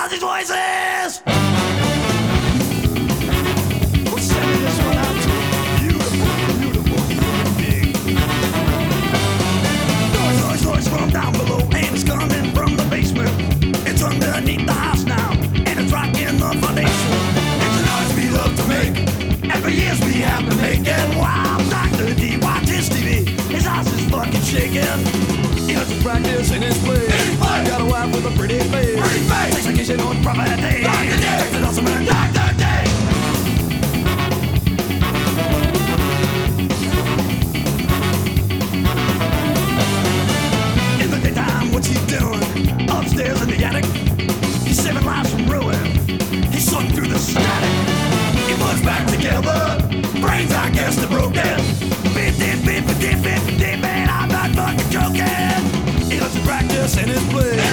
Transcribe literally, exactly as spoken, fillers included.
all these voices. We're sending this one out to beautiful, beautiful human beings. Noise, noise, noise from down below, and it's coming from the basement. It's underneath the house now, and it's rocking the foundation. It's a noise we love to make, and for years we have been making. Wow, Doctor D watches T V, his house is fucking shaking. He has to practice in his play. Got a wife with a pretty face. Pretty face. Takes vacation on property. Doctor D. Takes it awesome and Doctor D. In the daytime, what's he doing? Upstairs in the attic. He's saving lives from ruin. He's sorting through the static. He puts back together. Brains, I guess, they're broken. Bit, dip, bit, bit, dip, bit, dip, and I'm not fucking joking. He loves to practice in his play.